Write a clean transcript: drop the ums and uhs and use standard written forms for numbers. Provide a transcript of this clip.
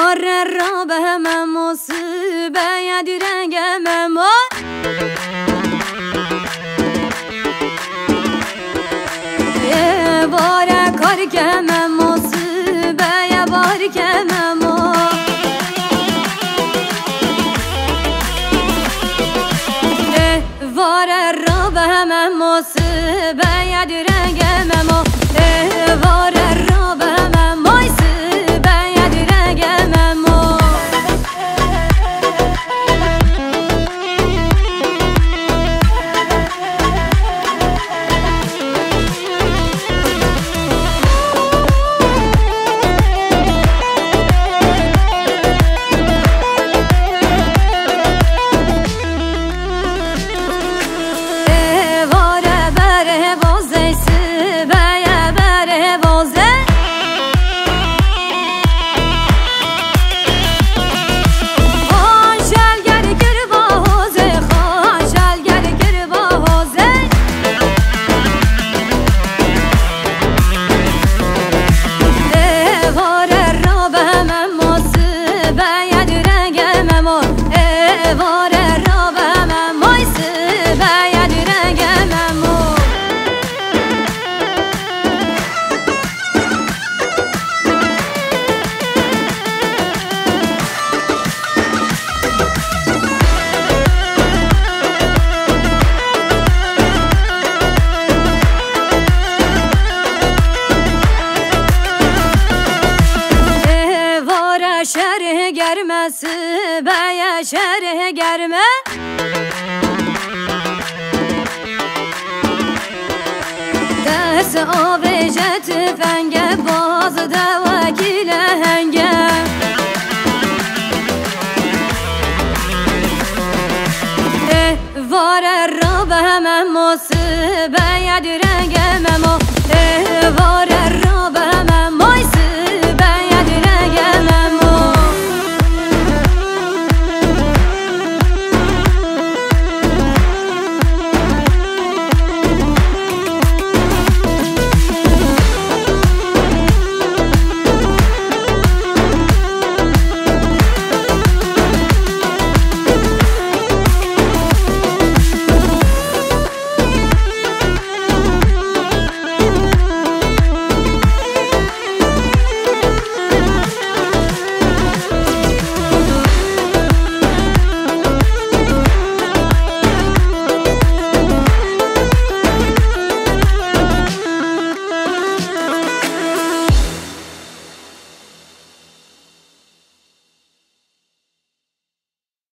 وار را به همه مصیبه یدی رنگ مما وار کار که من مصیبه یه بار که مما وار را به همه مصیبه یدی رنگ مما وار را به همه مصیبه یدی رنگ مما شره گرمه سبه شره گرمه دست آب جت فنگه باز دوکیل هنگه وار را به همه مصیبه یدی رنگ مما وار